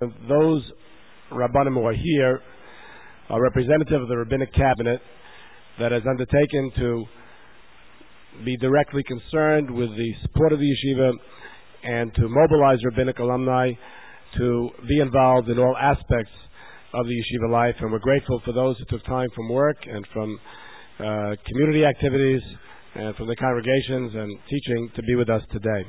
Those Rabbanim who are here are representative of the Rabbinic Cabinet that has undertaken to be directly concerned with the support of the yeshiva and to mobilize rabbinic alumni to be involved in all aspects of the yeshiva life. And we're grateful for those who took time from work and from community activities and from the congregations and teaching to be with us today.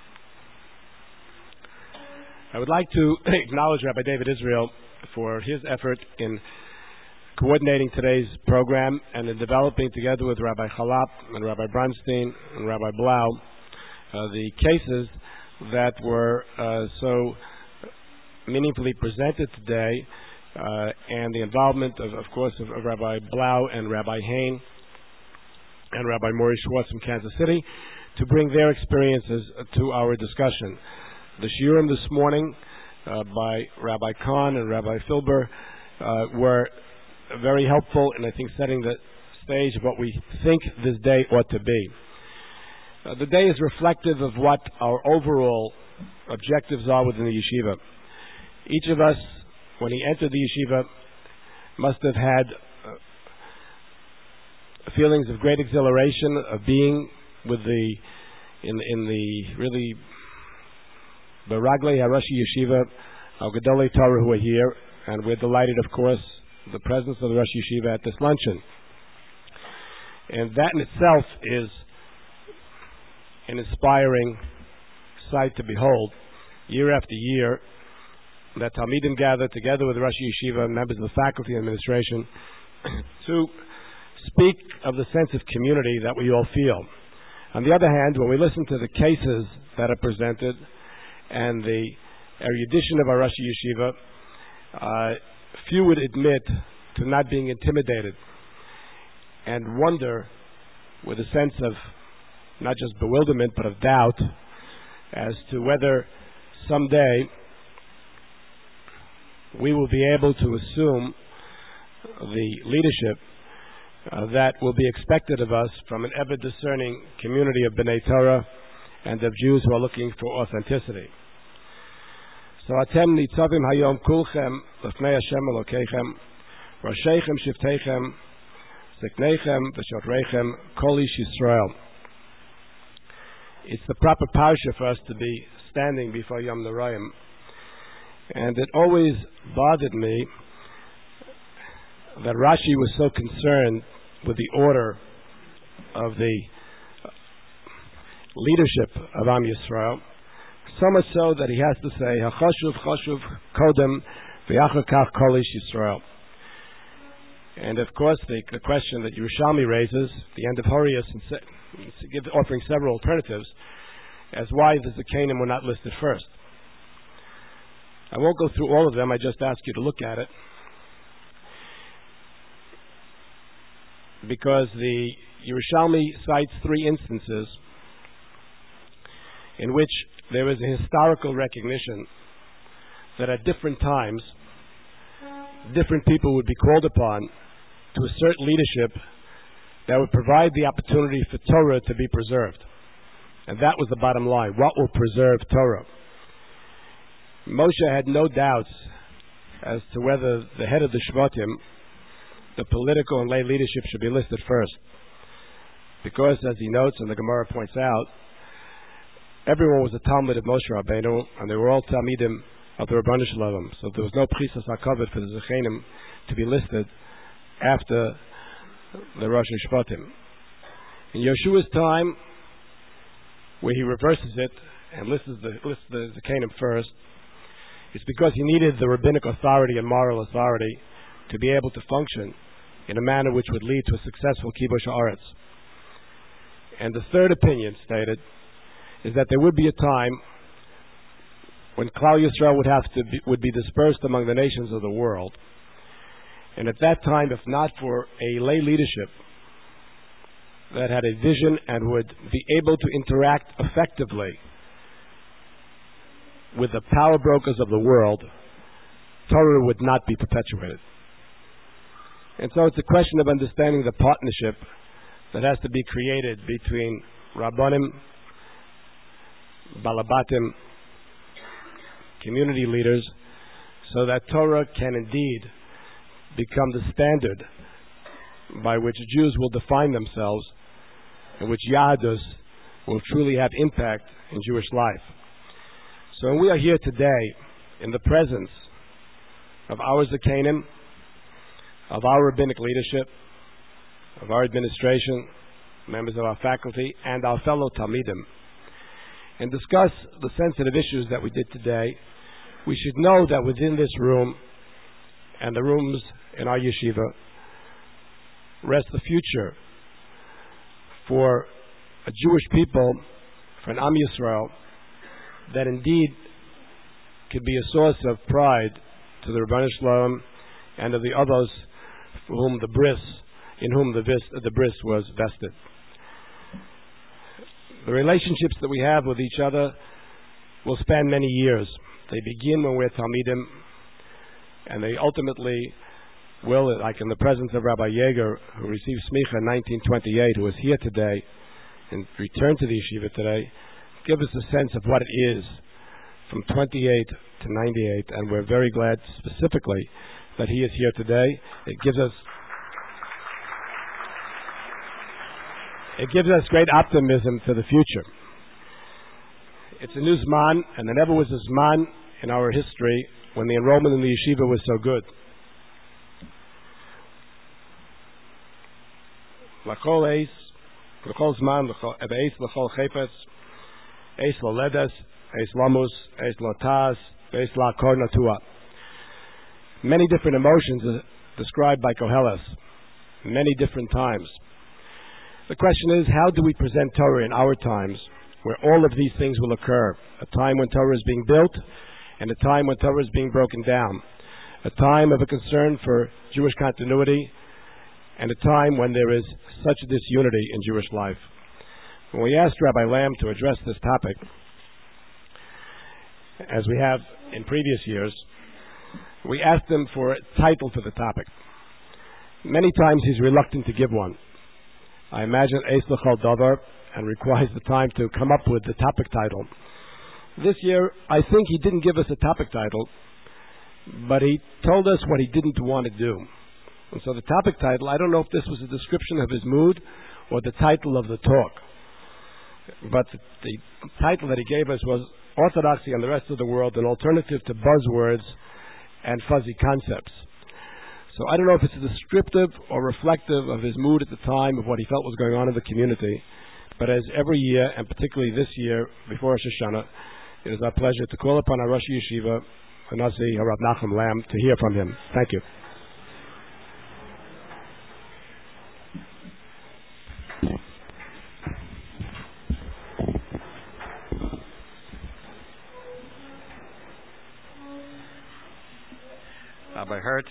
I would like to acknowledge Rabbi David Israel for his effort in coordinating today's program and in developing, together with Rabbi Chalap and Rabbi Brunstein and Rabbi Blau, the cases that were so meaningfully presented today, and the involvement of course, of Rabbi Blau and Rabbi Hain and Rabbi Maury Schwartz from Kansas City to bring their experiences to our discussion. The shiurim this morning by Rabbi Kahn and Rabbi Filber were very helpful in, I think, setting the stage of what we think this day ought to be. The day is reflective of what our overall objectives are within the yeshiva. Each of us, when he entered the yeshiva, must have had feelings of great exhilaration of being with in the really Baraglei Harashi Yeshiva, our Gedolei Torah who are here, and we're delighted, of course, the presence of the Rosh Yeshiva at this luncheon. And that in itself is an inspiring sight to behold, year after year, that Talmidim gather together with the Rosh Yeshiva, members of the faculty and administration, to speak of the sense of community that we all feel. On the other hand, when we listen to the cases that are presented and the erudition of our Rosh Yeshiva, few would admit to not being intimidated and wonder with a sense of not just bewilderment but of doubt as to whether someday we will be able to assume the leadership that will be expected of us from an ever-discerning community of B'nai Torah and of Jews who are looking for authenticity. So atem nitzavim hayom kulchem lefnei Hashem Elokeichem, Rosheichem Shivteichem, Zikneichem v'Shotreichem, Kol Ish Yisrael. It's the proper parsha for us to be standing before Yom Noraim, and it always bothered me that Rashi was so concerned with the order of the leadership of Am Yisrael, so much so that he has to say, "Hachashuv chashuv kodem v'achar kach kol ish Yisrael." And of course, the question that Yerushalmi raises, the end of Horius, offering several alternatives, as why the Zakanim were not listed first. I won't go through all of them. I just ask you to look at it, because the Yerushalmi cites three instances in which there is a historical recognition that at different times different people would be called upon to assert leadership that would provide the opportunity for Torah to be preserved. And that was the bottom line. What will preserve Torah? Moshe had no doubts as to whether the head of the Shvatim, the political and lay leadership, should be listed first. Because, as he notes and the Gemara points out, everyone was a Talmud of Moshe Rabbeinu, and they were all Talmidim of the Rabbanu Shalom. So there was no Prisas HaKavod for the Zechanim to be listed after the Rosh Shvatim. In Yeshua's time, where he reverses it and lists the Zechanim first, it's because he needed the rabbinic authority and moral authority to be able to function in a manner which would lead to a successful Kibush Haaretz. And the third opinion stated is that there would be a time when Klal Yisrael would be dispersed among the nations of the world. And at that time, if not for a lay leadership that had a vision and would be able to interact effectively with the power brokers of the world, Torah would not be perpetuated. And so it's a question of understanding the partnership that has to be created between Rabbanim, Balabatim, community leaders, so that Torah can indeed become the standard by which Jews will define themselves, in which Yahadus will truly have impact in Jewish life. So when we are here today in the presence of our Zakanim, of our rabbinic leadership, of our administration, members of our faculty, and our fellow Talmidim, and discuss the sensitive issues that we did today, we should know that within this room and the rooms in our yeshiva rests the future for a Jewish people, for an Am Yisrael, that indeed could be a source of pride to the Rebbeinu Shalom and of the others for whom the bris, in whom the bris was vested. The relationships that we have with each other will span many years. They begin when we're Talmidim, and they ultimately will, like in the presence of Rabbi Yeager, who received smicha in 1928, who is here today and returned to the yeshiva today, give us a sense of what it is from 28 to 98, and we're very glad specifically that he is here today. It gives us great optimism for the future. It's a new Zman, and there never was a Zman in our history when the enrollment in the yeshiva was so good. L'chol eis, l'chol Zman, eis l'chol chepes, eis l'ledes, eis lamus, eis l'taz, eis l'akor natua. Many different emotions are described by Koheles, many different times. The question is, how do we present Torah in our times, where all of these things will occur? A time when Torah is being built, and a time when Torah is being broken down. A time of a concern for Jewish continuity, and a time when there is such disunity in Jewish life. When we asked Rabbi Lamb to address this topic, as we have in previous years, we asked him for a title for the topic. Many times he's reluctant to give one. I imagine Eis L'chol Davar, and requires the time to come up with the topic title. This year, I think he didn't give us a topic title, but he told us what he didn't want to do. And so the topic title, I don't know if this was a description of his mood or the title of the talk, but the title that he gave us was Orthodoxy and the Rest of the World, an Alternative to Buzzwords and Fuzzy Concepts. So I don't know if it's descriptive or reflective of his mood at the time, of what he felt was going on in the community. But as every year, and particularly this year, before Rosh Hashanah, it is our pleasure to call upon our Rosh Yeshiva, Hanasi Harav Nachum Lamb, to hear from him. Thank you. Rabbi Hurt,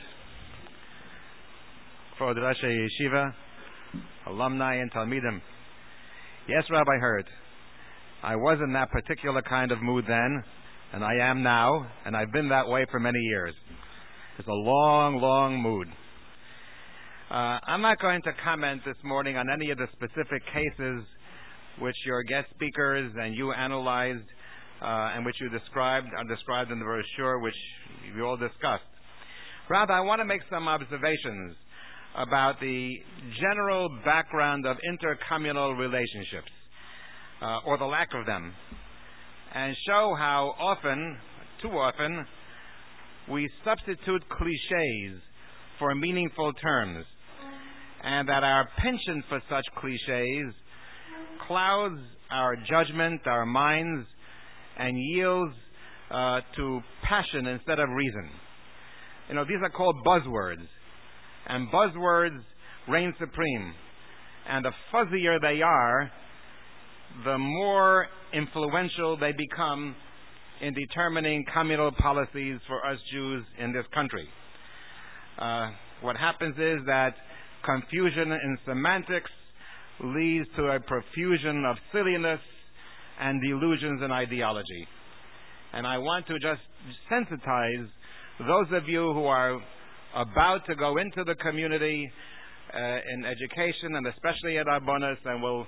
for the Rosh Yeshiva, alumni and Talmidim. Yes, Rabbi Hurt, I was in that particular kind of mood then, and I am now, and I've been that way for many years. It's a long, long mood. I'm not going to comment this morning on any of the specific cases which your guest speakers and you analyzed and which are described in the brochure, which we all discussed. Rather, I want to make some observations about the general background of intercommunal relationships, or the lack of them, and show how often, too often, we substitute cliches for meaningful terms, and that our penchant for such cliches clouds our judgment, our minds, and yields to passion instead of reason. You know, these are called buzzwords, and buzzwords reign supreme. And the fuzzier they are, the more influential they become in determining communal policies for us Jews in this country. What happens is that confusion in semantics leads to a profusion of silliness and delusions in ideology. And I want to just sensitize those of you who are about to go into the community in education, and especially at Arbonis, and will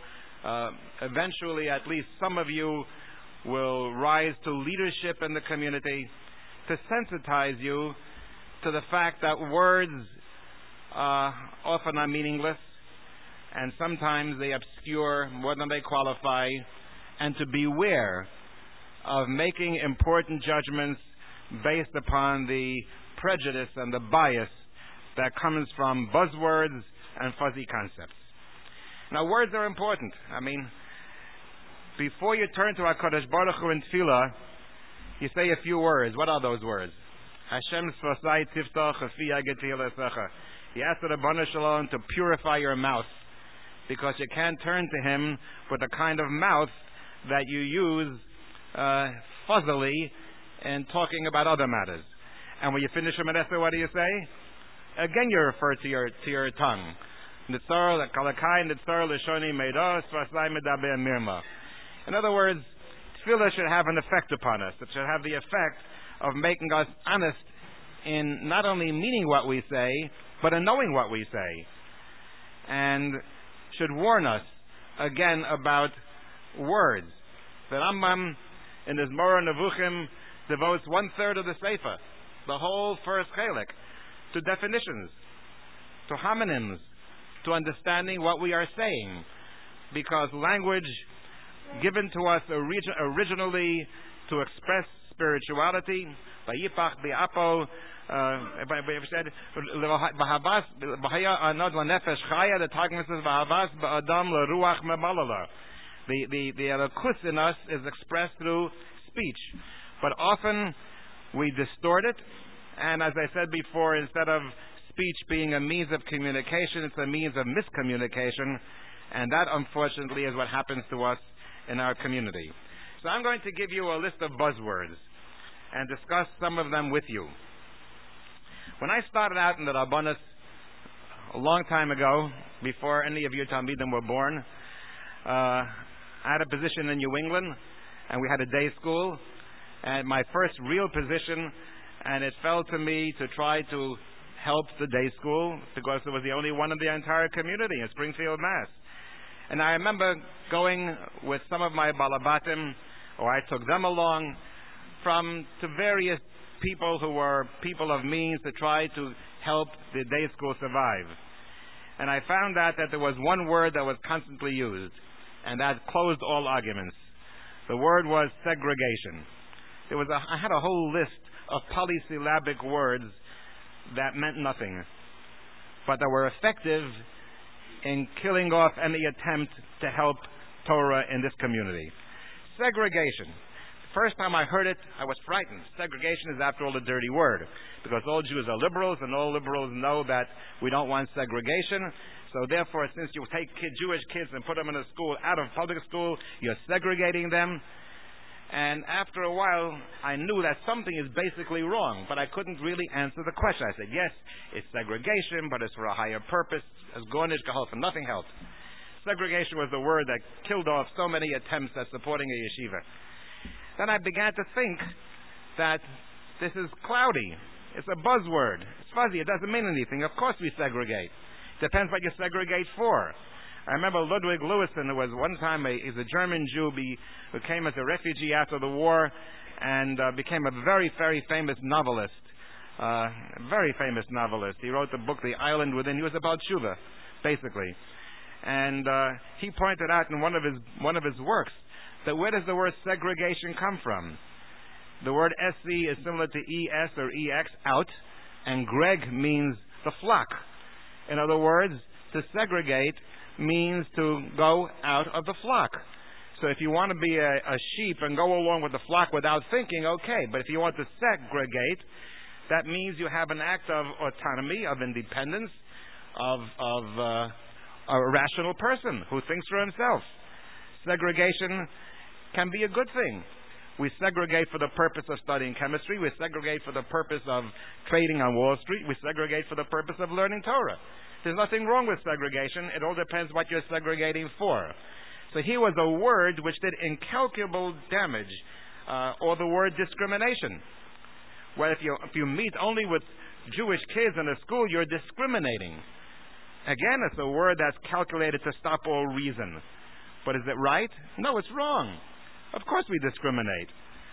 eventually, at least some of you, will rise to leadership in the community, to sensitize you to the fact that words often are meaningless, and sometimes they obscure more than they qualify, and to beware of making important judgments based upon the prejudice and the bias that comes from buzzwords and fuzzy concepts. Now, words are important. I mean, before you turn to HaKadosh Baruch Hu in Tefillah, you say a few words. What are those words? Hashem Sfasai Tiftach Afi Agetil Esecha. You ask the Rabbanu Shalom to purify your mouth, because you can't turn to Him with the kind of mouth that you use fuzzily in talking about other matters. And when you finish a Menesa, what do you say? Again, you refer to your tongue. Nitzar Kalakai Nitzar Lishoni Meidos Sfasai Medaber Mirma. In other words, tefillah should have an effect upon us. It should have the effect of making us honest in not only meaning what we say, but in knowing what we say. And should warn us, again, about words. The Rambam, in his Moreh Nevuchim, devotes 1/3 of the Sefer, the whole first chelik, to definitions, to homonyms, to understanding what we are saying. Because language given to us originally to express spirituality, Vayipach Bi'apo, said, the Targum says, V'havas ba'adam l'ruach memalala. The elokus in us is expressed through speech. But often we distort it, and as I said before, instead of speech being a means of communication, it's a means of miscommunication, and that unfortunately is what happens to us in our community. So I'm going to give you a list of buzzwords and discuss some of them with you. When I started out in the Rabbanos a long time ago, before any of you Talmidim were born, I had a position in New England, and we had a day school, and my first real position, and it fell to me to try to help the day school, because it was the only one in the entire community in Springfield, Mass. And I remember going with some of my balabatim, or I took them along, to various people who were people of means to try to help the day school survive. And I found out that there was one word that was constantly used, and that closed all arguments. The word was segregation. I had a whole list of polysyllabic words that meant nothing, but that were effective in killing off any attempt to help Torah in this community. Segregation. The first time I heard it, I was frightened. Segregation is, after all, a dirty word, because all Jews are liberals, and all liberals know that we don't want segregation. So therefore, since you take Jewish kids and put them in a school out of public school, you're segregating them. And after a while, I knew that something is basically wrong, but I couldn't really answer the question. I said, yes, it's segregation, but it's for a higher purpose. As Gornish Geholfen, nothing helped. Segregation was the word that killed off so many attempts at supporting a yeshiva. Then I began to think that this is cloudy. It's a buzzword. It's fuzzy. It doesn't mean anything. Of course we segregate. Depends what you segregate for. I remember Ludwig Lewison, who was one time he's a German Jew, who came as a refugee after the war, and became a very, very famous novelist. Very famous novelist. He wrote the book The Island Within. He was about Tshuva, basically. And he pointed out in one of his works that where does the word segregation come from? The word SC is similar to ES or EX, out, and Greg means the flock. In other words, to segregate means to go out of the flock. So if you want to be a sheep and go along with the flock without thinking, okay. But if you want to segregate, that means you have an act of autonomy, of independence, of a rational person who thinks for himself. Segregation can be a good thing. We segregate for the purpose of studying chemistry. We segregate for the purpose of trading on Wall Street. We segregate for the purpose of learning Torah. There's nothing wrong with segregation. It all depends what you're segregating for. So here was a word which did incalculable damage, or the word discrimination. Well, if you meet only with Jewish kids in a school, you're discriminating. Again, it's a word that's calculated to stop all reason. But is it right? No, it's wrong. Of course we discriminate.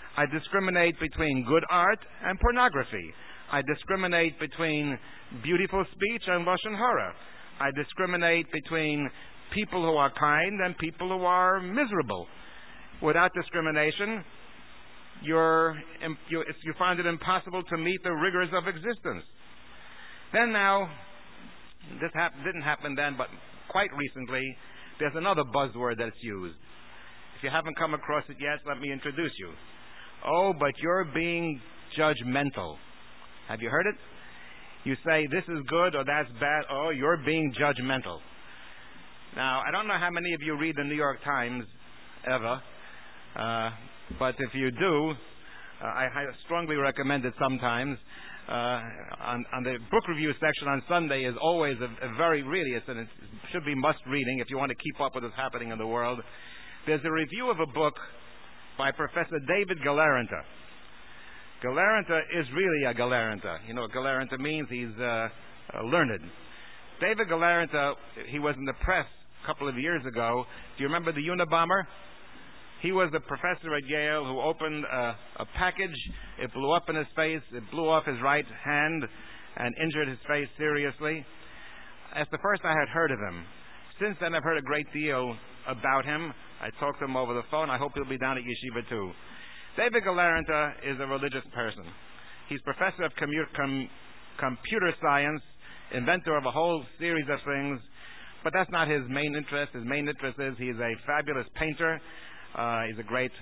I discriminate between good art and pornography. I discriminate between beautiful speech and lashon hara. I discriminate between people who are kind and people who are miserable. Without discrimination, you find it impossible to meet the rigors of existence. Then now, this didn't happen then, but quite recently, there's another buzzword that's used. If you haven't come across it yet, let me introduce you. Oh, but you're being judgmental. Have you heard it? You say this is good or that's bad. Oh, you're being judgmental. Now, I don't know how many of you read the New York Times ever, but if you do, I strongly recommend it sometimes. On the book review section on Sunday is always a very, really, it should be must reading if you want to keep up with what's happening in the world. There's a review of a book by Professor David Galaranta. Galaranta is really a Galaranta. You know what Galaranta means? He's learned. David Galaranta, he was in the press a couple of years ago. Do you remember the Unabomber? He was a professor at Yale who opened a package. It blew up in his face. It blew off his right hand and injured his face seriously. That's the first I had heard of him. Since then, I've heard a great deal about him. I talked to him over the phone. I hope he'll be down at Yeshiva too. David Galaranta is a religious person. He's professor of computer science, inventor of a whole series of things, but that's not his main interest. His main interest is he's a fabulous painter. He's a great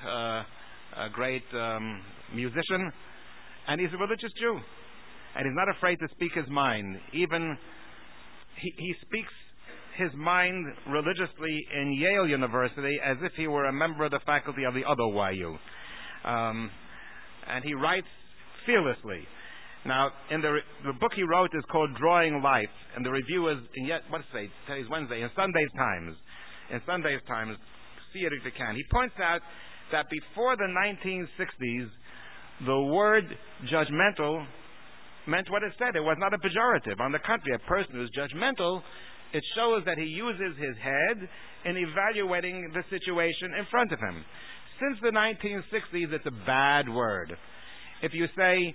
musician, and he's a religious Jew, and he's not afraid to speak his mind. Even he speaks his mind religiously in Yale University as if he were a member of the faculty of the other YU. And he writes fearlessly. Now, in the book he wrote is called Drawing Life, and the review is today's Wednesday, in Sunday's Times. In Sunday's Times, see it if you can. He points out that before the 1960s, the word judgmental meant what it said. It was not a pejorative. On the contrary, a person who's judgmental, it shows that he uses his head in evaluating the situation in front of him. Since the 1960s, it's a bad word. If you say,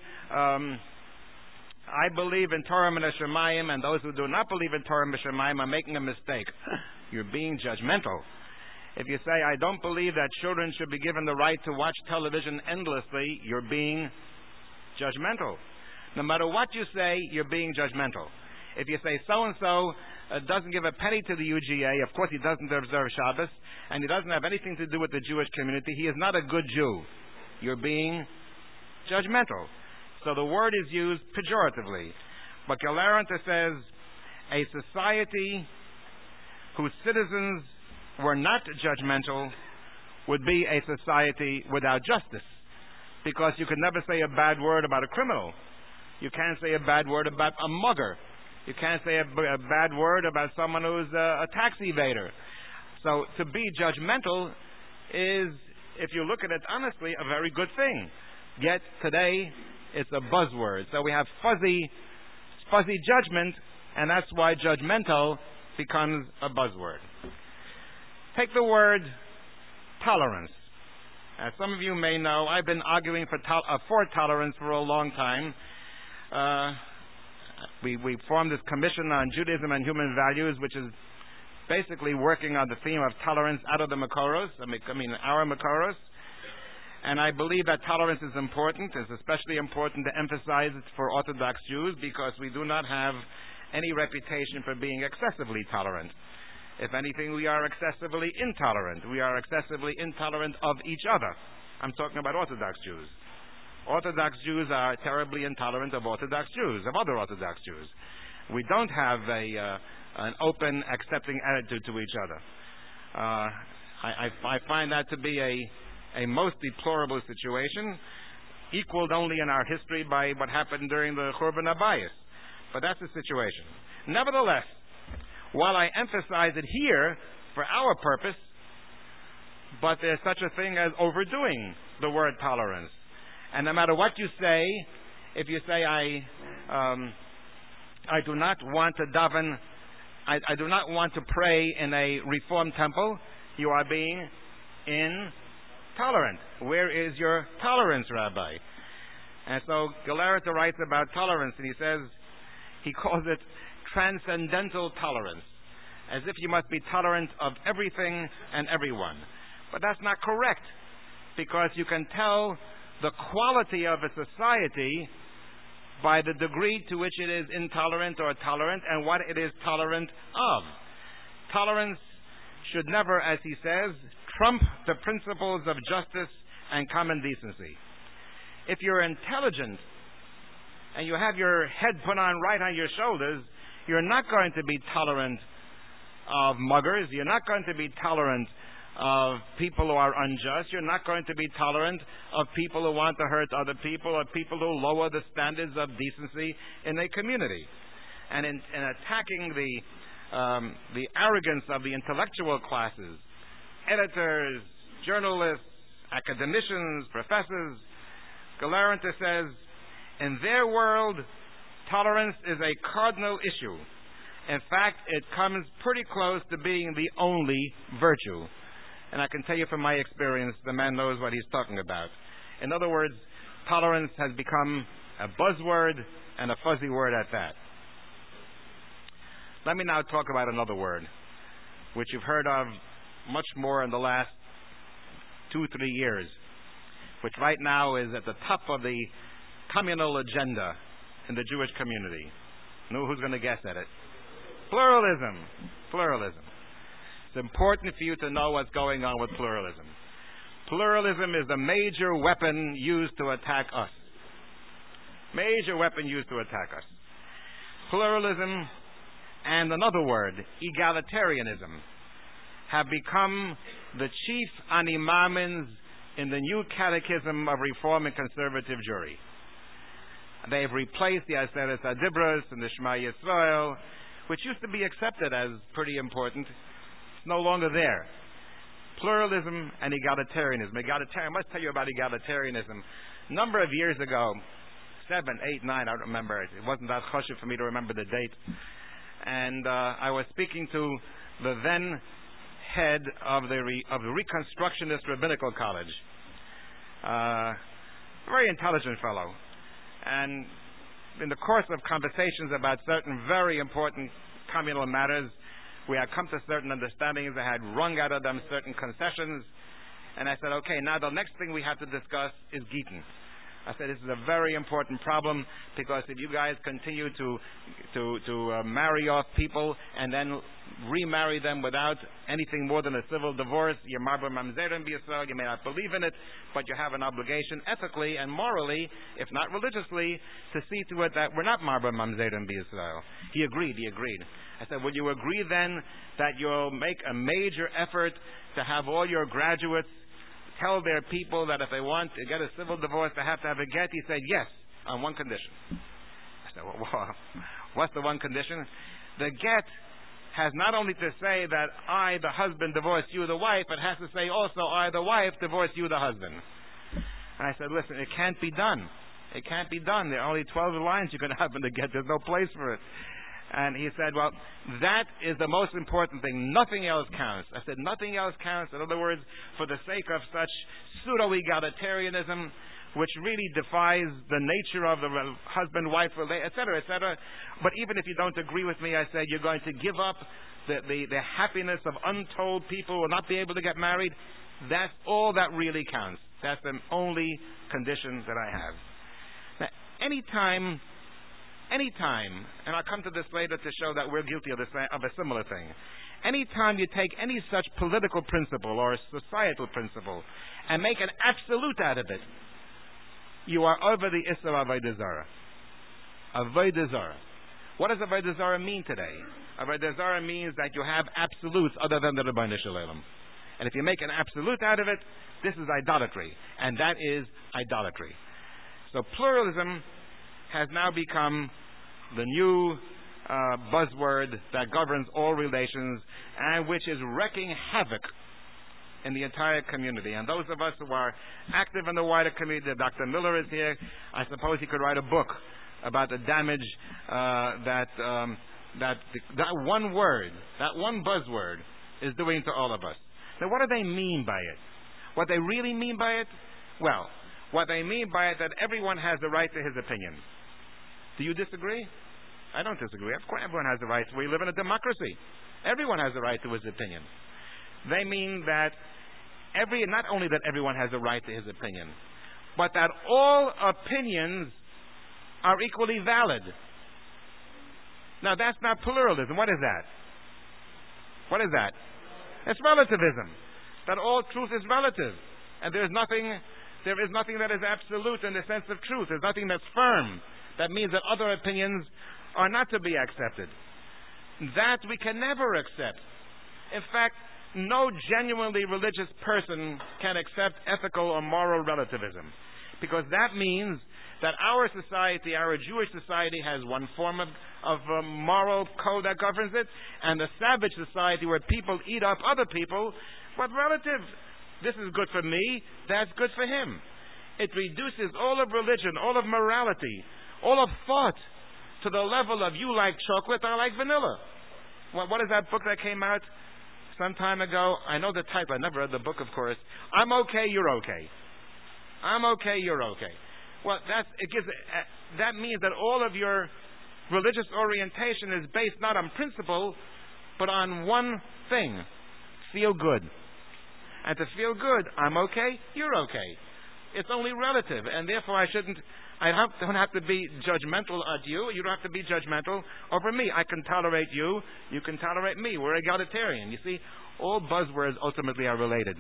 I believe in Torah and Shemayim, and those who do not believe in Torah and Shemayim are making a mistake, you're being judgmental. If you say, I don't believe that children should be given the right to watch television endlessly, you're being judgmental. No matter what you say, you're being judgmental. If you say so-and-so doesn't give a penny to the UGA, of course he doesn't observe Shabbos, and he doesn't have anything to do with the Jewish community, he is not a good Jew. You're being judgmental. So the word is used pejoratively. But Galaranta says, a society whose citizens were not judgmental would be a society without justice. Because you could never say a bad word about a criminal. You can't say a bad word about a mugger. You can't say a bad word about someone who's a tax evader. So to be judgmental is, if you look at it honestly, a very good thing. Yet today, it's a buzzword. So we have fuzzy judgment, and that's why judgmental becomes a buzzword. Take the word tolerance. As some of you may know, I've been arguing for tolerance for a long time. We formed this commission on Judaism and human values, which is basically working on the theme of tolerance out of the Makoros, our Makoros. And I believe that tolerance is important. It's especially important to emphasize it for Orthodox Jews because we do not have any reputation for being excessively tolerant. If anything, we are excessively intolerant. We are excessively intolerant of each other. I'm talking about Orthodox Jews. Orthodox Jews are terribly intolerant of Orthodox Jews, of other Orthodox Jews. We don't have an open, accepting attitude to each other. I find that to be a most deplorable situation, equaled only in our history by what happened during the Churban Abayis. But that's the situation. Nevertheless, while I emphasize it here for our purpose, but there's such a thing as overdoing the word tolerance. And no matter what you say, if you say, I do not want to daven, I do not want to pray in a Reformed temple, you are being tolerant. Where is your tolerance, Rabbi? And so Galarita writes about tolerance, and he calls it transcendental tolerance, as if you must be tolerant of everything and everyone. But that's not correct, because you can tell the quality of a society by the degree to which it is intolerant or tolerant and what it is tolerant of. Tolerance should never, as he says, trump the principles of justice and common decency. If you're intelligent and you have your head put on right on your shoulders, you're not going to be tolerant of muggers. You're not going to be tolerant of people who are unjust. You're not going to be tolerant of people who want to hurt other people, or people who lower the standards of decency in a community. And in attacking the arrogance of the intellectual classes, editors, journalists, academicians, professors, Galarita says, in their world, tolerance is a cardinal issue. In fact, it comes pretty close to being the only virtue. And I can tell you from my experience, the man knows what he's talking about. In other words, tolerance has become a buzzword, and a fuzzy word at that. Let me now talk about another word, which you've heard of much more in the last 2-3 years, which right now is at the top of the communal agenda in the Jewish community. Know who's going to guess at it? Pluralism. Pluralism. It's important for you to know what's going on with pluralism. Pluralism is the major weapon used to attack us. Major weapon used to attack us. Pluralism and another word, egalitarianism, have become the chief animamins in the new catechism of Reform and Conservative Jewry. They've replaced the Aseret HaDibros and the Shema Yisrael, which used to be accepted as pretty important. It's no longer there. Pluralism and egalitarianism. I must tell you about egalitarianism. A number of years ago, 7, 8, 9, I don't remember. It wasn't that chashuv for me to remember the date. And I was speaking to the then head of the Reconstructionist Rabbinical College. Very intelligent fellow. And in the course of conversations about certain very important communal matters, we had come to certain understandings. I had wrung out of them certain concessions. And I said, okay, now the next thing we have to discuss is Gittin. I said, this is a very important problem, because if you guys continue to marry off people and then remarry them without anything more than a civil divorce, you're marba mamzerim b'Yisrael. You may not believe in it, but you have an obligation ethically and morally, if not religiously, to see to it that we're not marba mamzerim b'Yisrael. He agreed. I said, would you agree then that you'll make a major effort to have all your graduates tell their people that if they want to get a civil divorce, they have to have a get? He said, yes, on one condition. I said, well, what's the one condition? The get has not only to say that I, the husband, divorce you, the wife, it has to say also I, the wife, divorce you, the husband. And I said, listen, it can't be done. It can't be done. There are only 12 lines you can have in the get. There's no place for it. And he said, well, that is the most important thing. Nothing else counts. I said, nothing else counts. In other words, for the sake of such pseudo-egalitarianism, which really defies the nature of the husband-wife relationship, etc. But even if you don't agree with me, I said, you're going to give up the happiness of untold people who will not be able to get married. That's all that really counts. That's the only condition that I have. Now, anytime, and I'll come to this later to show that we're guilty of a similar thing. Anytime you take any such political principle or societal principle and make an absolute out of it, you are over the Issur Avodah Zarah. Avodah Zarah. What does Avodah Zarah mean today? Avodah Zarah means that you have absolutes other than the Ribono Shel Olam. And if you make an absolute out of it, this is idolatry. And that is idolatry. So pluralism has now become the new buzzword that governs all relations, and which is wreaking havoc in the entire community. And those of us who are active in the wider community, Dr. Miller is here. I suppose he could write a book about the damage that one word, that one buzzword, is doing to all of us. Now, what do they mean by it? What they really mean by it? Well, what they mean by it that everyone has the right to his opinion. Do you disagree? I don't disagree. Of course everyone has the right. We live in a democracy. Everyone has the right to his opinion. They mean that not only that everyone has the right to his opinion, but that all opinions are equally valid. Now that's not pluralism. What is that? What is that? It's relativism. That all truth is relative. And there is nothing that is absolute in the sense of truth. There's nothing that's firm. That means that other opinions are not to be accepted. That we can never accept. In fact, no genuinely religious person can accept ethical or moral relativism. Because that means that our society, our Jewish society, has one form of moral code that governs it, and the savage society where people eat up other people, but relative. This is good for me, that's good for him. It reduces all of religion, all of morality, all of thought to the level of you like chocolate, I like vanilla. What is that book that came out some time ago? I know the title. I never read the book, of course. I'm okay, you're okay. I'm okay, you're okay. Well, that means that all of your religious orientation is based not on principle, but on one thing: feel good. And to feel good, I'm okay, you're okay. It's only relative, and therefore I don't have to be judgmental at you. You don't have to be judgmental over me. I can tolerate you. You can tolerate me. We're egalitarian. You see, all buzzwords ultimately are related.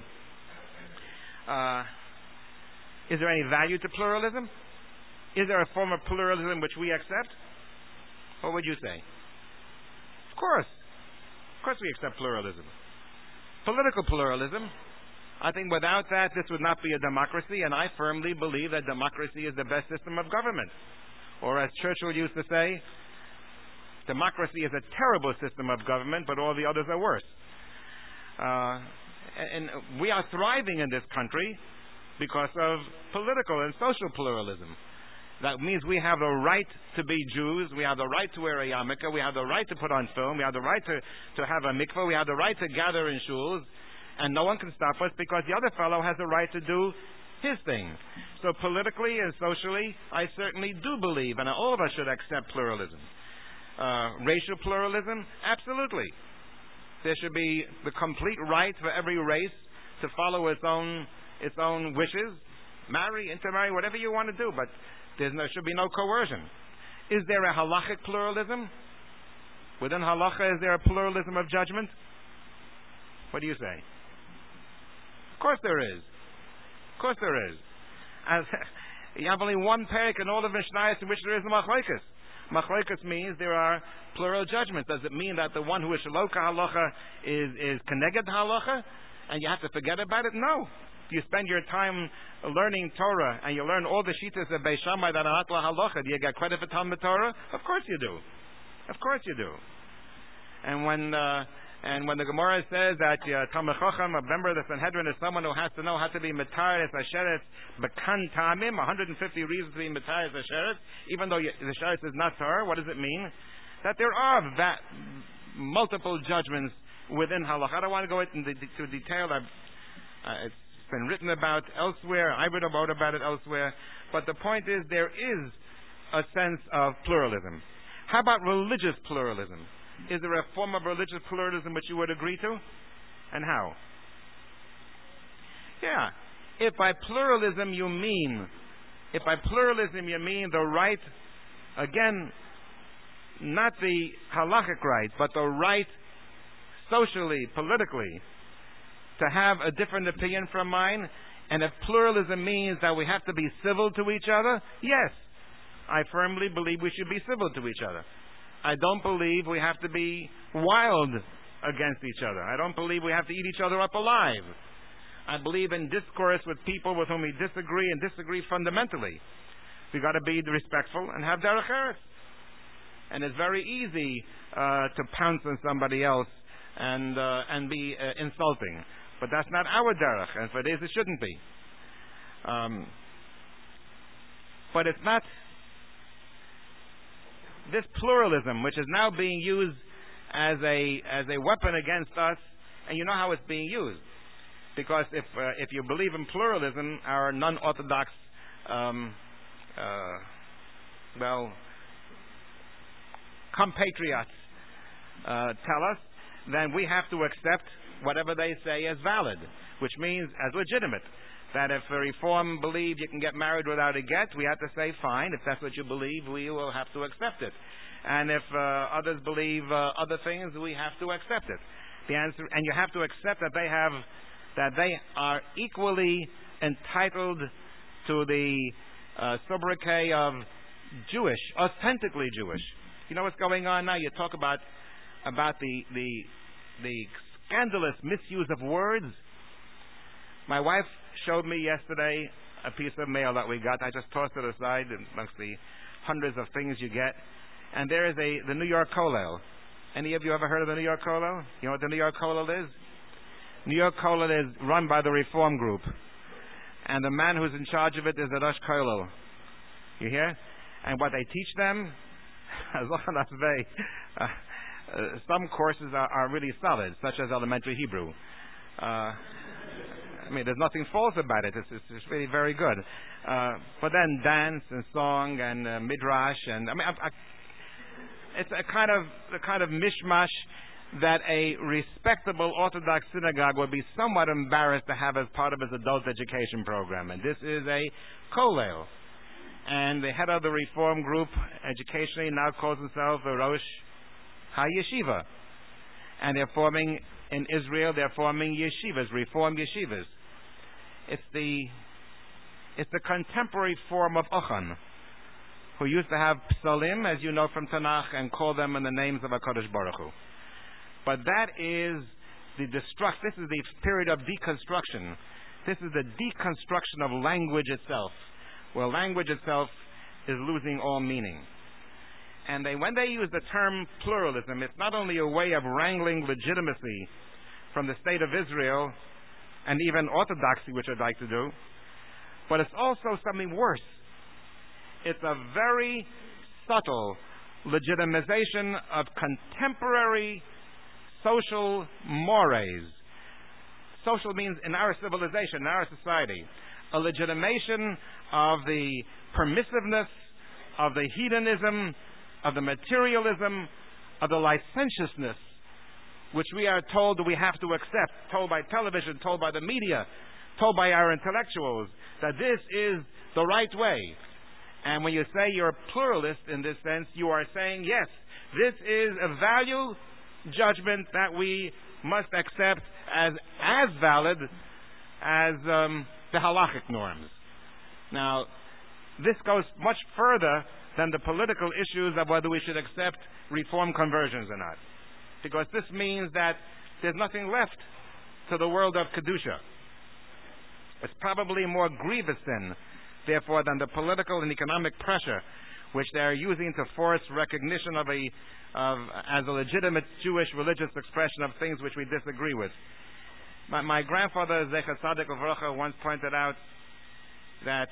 Is there any value to pluralism? Is there a form of pluralism which we accept? What would you say? Of course. Of course we accept pluralism. Political pluralism. I think without that, this would not be a democracy, and I firmly believe that democracy is the best system of government. Or as Churchill used to say, democracy is a terrible system of government, but all the others are worse. And we are thriving in this country because of political and social pluralism. That means we have the right to be Jews, we have the right to wear a yarmulke, we have the right to put on film, we have the right to have a mikveh, we have the right to gather in shuls, and no one can stop us because the other fellow has the right to do his thing. So politically and socially, I certainly do believe, and all of us should accept pluralism. Racial pluralism? Absolutely. There should be the complete right for every race to follow its own wishes, marry, intermarry, whatever you want to do, but there should be no coercion. Is there a halachic pluralism? Within halacha, is there a pluralism of judgment? What do you say? Of course there is. Of course there is. You have only one parak in all the Mishnayos in which there is machlokes. Machlokes means there are plural judgments. Does it mean that the one who is shaloka halacha is keneged halacha, and you have to forget about it? No. If you spend your time learning Torah and you learn all the shittas of Beis Shammai that are atla halacha, do you get credit for Talmud Torah? Of course you do. Of course you do. And when the Gemara says that Talmid Chacham, a member of the Sanhedrin, is someone who has to know how to be Metaris Asheretz Bekan Tamim, 150 reasons to be Metaris Asheretz, even though the Asheretz is not Torah, what does it mean? That there are multiple judgments within halakha. I don't want to go into detail. It's been written about elsewhere. I wrote about it elsewhere. But the point is, there is a sense of pluralism. How about religious pluralism? Is there a form of religious pluralism which you would agree to? And how? Yeah. If by pluralism you mean the right, again, not the halachic right, but the right socially, politically, to have a different opinion from mine, and if pluralism means that we have to be civil to each other, yes, I firmly believe we should be civil to each other. I don't believe we have to be wild against each other. I don't believe we have to eat each other up alive. I believe in discourse with people with whom we disagree, and disagree fundamentally. We've got to be respectful and have derech eretz. And it's very easy to pounce on somebody else and be insulting. But that's not our derech, and if it is, it shouldn't be. But it's not this pluralism, which is now being used as a weapon against us, and you know how it's being used. Because if you believe in pluralism, our non-Orthodox compatriots tell us, then we have to accept whatever they say as valid, which means as legitimate. That if Reform believe you can get married without a get, we have to say, fine, if that's what you believe, we will have to accept it. And if others believe other things, we have to accept it. The answer, and you have to accept that they are equally entitled to the sobriquet of Jewish, authentically Jewish. You know what's going on now? You talk about the scandalous misuse of words. My wife showed me yesterday a piece of mail that we got. I just tossed it aside amongst the hundreds of things you get. And there is the New York Kollel. Any of you ever heard of the New York Kollel? You know what the New York Kollel is? New York Kollel is run by the Reform Group. And the man who's in charge of it is the Rosh Kollel. You hear? And what they teach them, some courses are really solid, such as elementary Hebrew. I mean, there's nothing false about it. It's really very good. But then dance and song and midrash and it's a kind of mishmash that a respectable Orthodox synagogue would be somewhat embarrassed to have as part of its adult education program. And this is a kollel. And the head of the Reform Group educationally now calls himself the Rosh HaYeshiva. And they're forming, in Israel, they're forming yeshivas, Reform yeshivas. It's the contemporary form of Ochan, who used to have psalim, as you know from Tanakh, and call them in the names of HaKadosh Baruch Hu. But that is this is the period of deconstruction. This is the deconstruction of language itself, where language itself is losing all meaning. And when they use the term pluralism, it's not only a way of wrangling legitimacy from the state of Israel and even orthodoxy, which I'd like to do, but it's also something worse. It's a very subtle legitimization of contemporary social mores. Social means in our civilization, in our society, a legitimation of the permissiveness, of the hedonism, of the materialism, of the licentiousness, which we are told that we have to accept, told by television, told by the media, told by our intellectuals, that this is the right way. And when you say you're a pluralist in this sense, you are saying, yes, this is a value judgment that we must accept as valid as the halachic norms. Now, this goes much further than the political issues of whether we should accept Reform conversions or not. Because this means that there's nothing left to the world of Kedusha. It's probably more grievous sin, therefore, than the political and economic pressure which they're using to force recognition as a legitimate Jewish religious expression of things which we disagree with. My grandfather, Zecher Tzaddik Uvracha, once pointed out that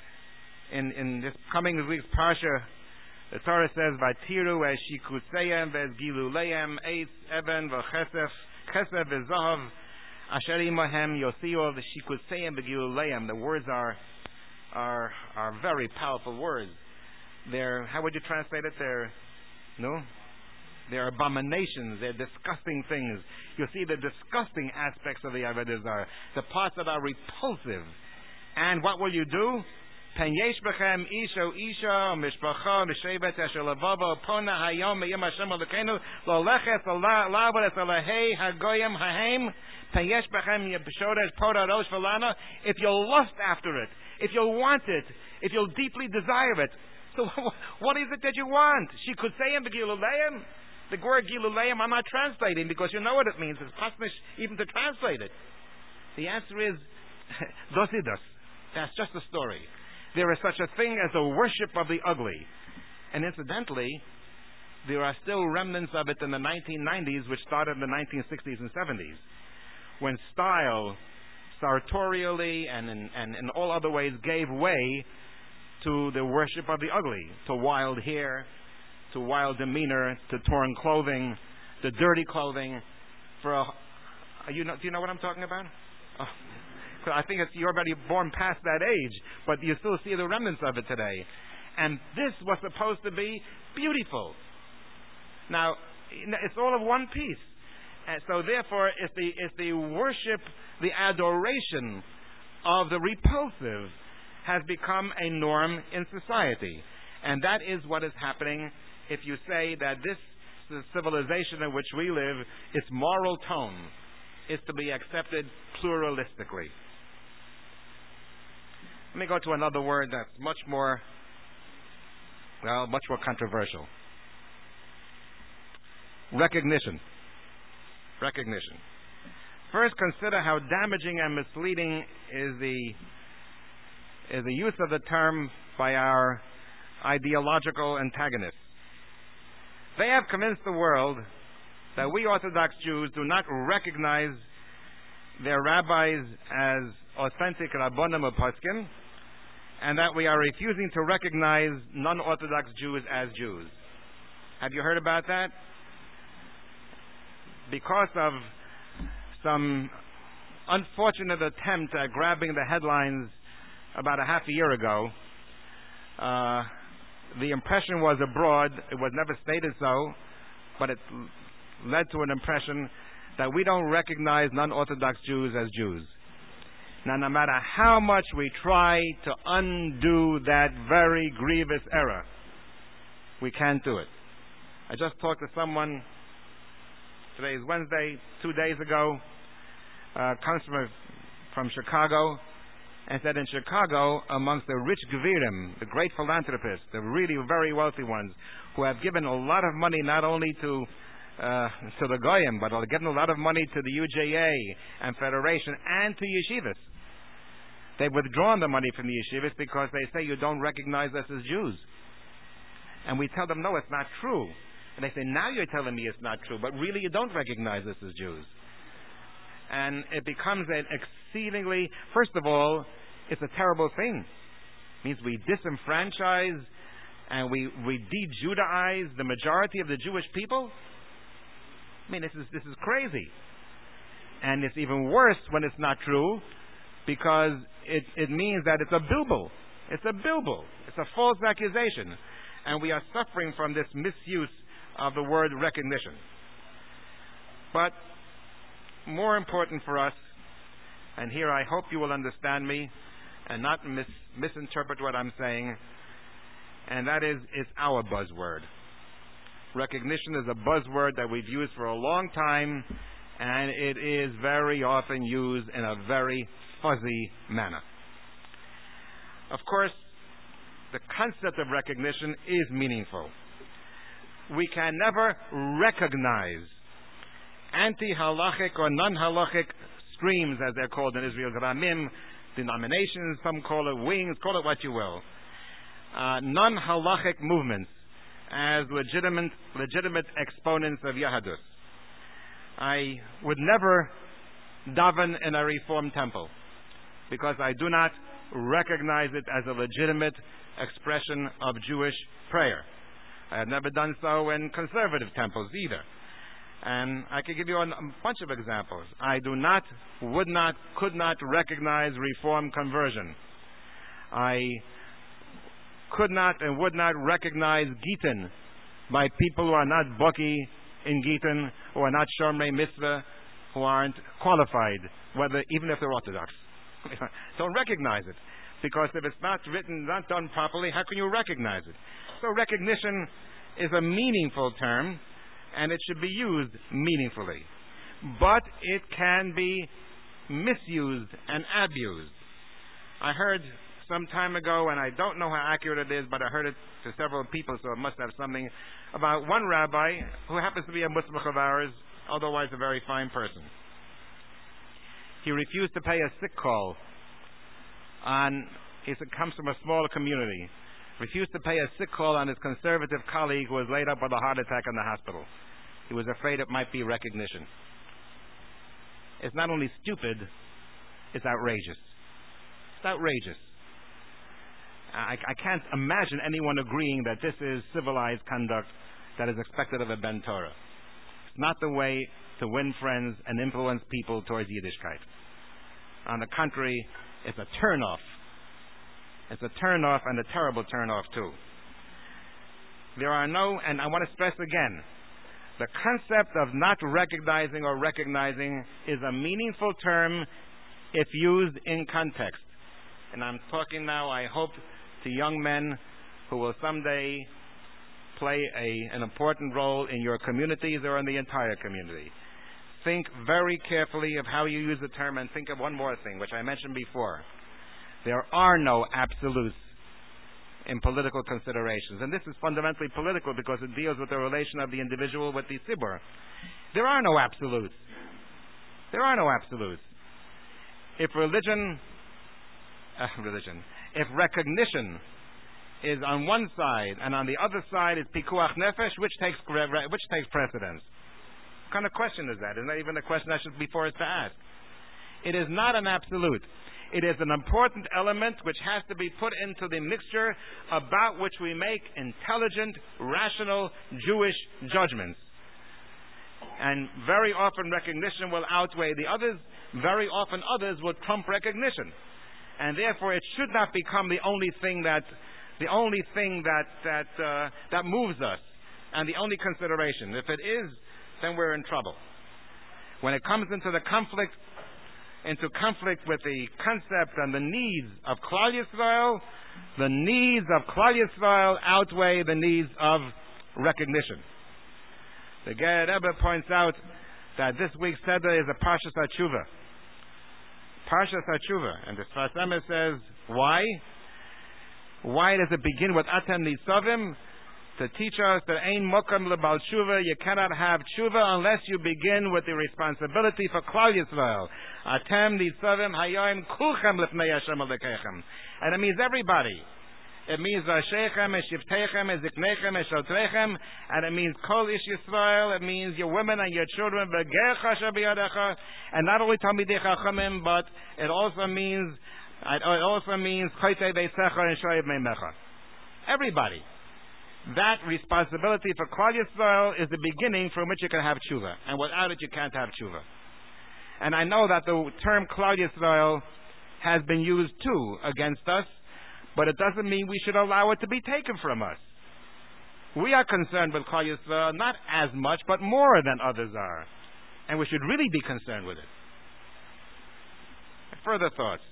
in this coming week's Parsha, the Torah says, "Vatiru es shikutzeyem v'es giluleim eitz even v'chesef chesef v'zahav asher imahem yosiu v'shikutzeyem v'giluleim." The words are very powerful words. They're, how would you translate it? They're abominations. They're disgusting things. You'll see the disgusting aspects of the Avodah Zarah, the parts that are repulsive. And what will you do? Pen yesh bechem isha mishpacha mishevet asher levavo pona hayom meyim Hashem Elokeinu lo leches la'avod es alahei hagoyim hahem pen yesh bechem yebshodesh poda rosh v'lana. If you'll lust after it, if you'll want it, if you'll deeply desire it, so what is it that you want? She could say in the Giluleim. The word Giluleim I'm not translating because you know what it means. It's possible even to translate it. The answer is Dosidos. That's just a story. There is such a thing as a worship of the ugly. And incidentally, there are still remnants of it in the 1990s, which started in the 1960s and 70s, when style, sartorially and in all other ways, gave way to the worship of the ugly, to wild hair, to wild demeanor, to torn clothing, to dirty clothing. Do you know what I'm talking about? Oh. I think you're already born past that age, but you still see the remnants of it today. And this was supposed to be beautiful. Now, it's all of one piece. And so therefore, if the worship, the adoration of the repulsive has become a norm in society. And that is what is happening if you say that this civilization in which we live, its moral tone is to be accepted pluralistically. Let me go to another word that's much more controversial. Recognition. Recognition. First, consider how damaging and misleading is the use of the term by our ideological antagonists. They have convinced the world that we Orthodox Jews do not recognize their rabbis as authentic Rabbonim or Poskim, and that we are refusing to recognize non-Orthodox Jews as Jews. Have you heard about that? Because of some unfortunate attempt at grabbing the headlines about a half a year ago, the impression was abroad, it was never stated so, but it led to an impression that we don't recognize non-Orthodox Jews as Jews. Now, no matter how much we try to undo that very grievous error, we can't do it. I just talked to someone, today is Wednesday, 2 days ago, comes from Chicago, and said in Chicago, amongst the rich Gvirim, the great philanthropists, the really very wealthy ones, who have given a lot of money not only to the Goyim, but are given a lot of money to the UJA and Federation and to yeshivas. They've withdrawn the money from the yeshivas because they say you don't recognize us as Jews. And we tell them, no, it's not true. And they say, now you're telling me it's not true, but really you don't recognize us as Jews. And it becomes an exceedingly, first of all, it's a terrible thing. It means we disenfranchise and we de-Judaize the majority of the Jewish people. I mean, this is crazy. And it's even worse when it's not true, because it means that it's a bilbul. It's a bilbul. It's a false accusation. And we are suffering from this misuse of the word recognition. But more important for us, and here I hope you will understand me and not misinterpret what I'm saying, and that is, it's our buzzword. Recognition is a buzzword that we've used for a long time, and it is very often used in a very fuzzy manner. Of course, the concept of recognition is meaningful. We can never recognize anti-halachic or non-halachic streams, as they're called in Israel, Ramim, denominations, some call it wings, call it what you will. Non-halachic movements as legitimate exponents of Yahadus. I would never daven in a Reform temple because I do not recognize it as a legitimate expression of Jewish prayer. I have never done so in conservative temples either. And I could give you a bunch of examples. I do not, would not, could not recognize Reform conversion. I could not and would not recognize Gittin by people who are not Baki in Gittin, who are not Shomrei Mitzvah, who aren't qualified, even if they're Orthodox. Don't recognize it. Because if it's not written, not done properly, how can you recognize it? So recognition is a meaningful term, and it should be used meaningfully. But it can be misused and abused. I heard some time ago, and I don't know how accurate it is, but I heard it to several people, so it must have something, about one rabbi who happens to be a Muslim of ours, otherwise a very fine person. He refused to pay a sick call he comes from a smaller community, refused to pay a sick call on his conservative colleague who was laid up with a heart attack in the hospital. He was afraid it might be recognition. It's not only stupid, it's outrageous. It's outrageous. I can't imagine anyone agreeing that this is civilized conduct that is expected of a Ben Torah. It's not the way to win friends and influence people towards Yiddishkeit. On the contrary, it's a turnoff. It's a turnoff, and a terrible turnoff too. There are no, and I want to stress again, the concept of not recognizing or recognizing is a meaningful term if used in context. And I'm talking now, I hope, to young men who will someday play an important role in your communities or in the entire community. Think very carefully of how you use the term, and think of one more thing, which I mentioned before. There are no absolutes in political considerations. And this is fundamentally political because it deals with the relation of the individual with the tzibur. There are no absolutes. There are no absolutes. If if recognition is on one side and on the other side is pikuach nefesh, which takes precedence? What kind of question is that? Isn't that even a question I should be forced to ask? It is not an absolute. It is an important element which has to be put into the mixture about which we make intelligent, rational Jewish judgments. And very often recognition will outweigh the others. Very often others will trump recognition. And therefore it should not become the only thing that moves us and the only consideration. If it is, then we're in trouble. When it comes into conflict with the concept and the needs of Klal Yisrael, the needs of Klal Yisrael outweigh the needs of recognition. The Ger Rebbe points out that this week's Seder is a Parshas HaTshuva. Parshas HaTshuva. And the Sfas Emes says, why? Why does it begin with Atem Nisavim? To teach us that Ein Mokam Lebal Tshuva, you cannot have Tshuva unless you begin with the responsibility for Klal Yisrael. Atem Nisavim Hayoim Kulchem Lefnei Hashem Alekechem. And it means everybody. It means Vashechem, Eshivtechem, Eziknechem, Eshotrechem, and it means Kol Ish Yisrael. It means your women and your children, V'gercha Shabiyadecha, and not only Talmidei Chachamim, but it also means Chaytei Beisecha and Shoyev Meimecha. Everybody. That responsibility for Klal Yisrael is the beginning from which you can have tshuva, and without it you can't have tshuva. And I know that the term Klal Yisrael has been used too against us, but it doesn't mean we should allow it to be taken from us. We are concerned with Klal Yisrael not as much, but more than others are, and we should really be concerned with it. Further thoughts.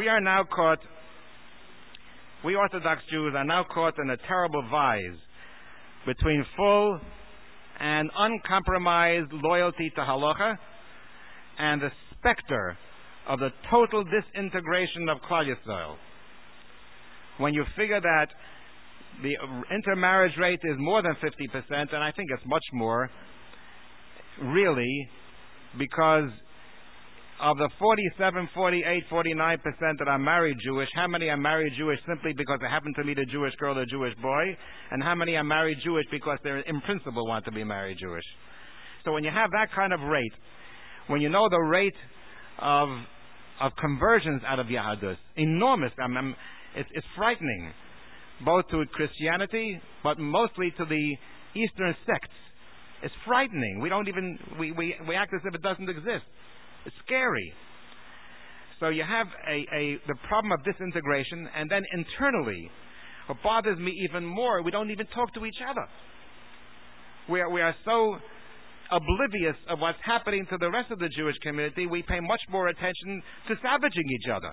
We Orthodox Jews are now caught in a terrible vise between full and uncompromised loyalty to halacha and the specter of the total disintegration of Klal Yisrael. When you figure that the intermarriage rate is more than 50%, and I think it's much more, really, because of the 47, 48, 49% that are married Jewish, how many are married Jewish simply because they happen to meet a Jewish girl or a Jewish boy? And how many are married Jewish because they in principle want to be married Jewish? So when you have that kind of rate, when you know the rate of conversions out of Yahadus, enormous, it's frightening, both to Christianity, but mostly to the Eastern sects. It's frightening. We act as if it doesn't exist. It's scary. So you have the problem of disintegration, and then internally, what bothers me even more, we don't even talk to each other. We are so oblivious of what's happening to the rest of the Jewish community, we pay much more attention to savaging each other.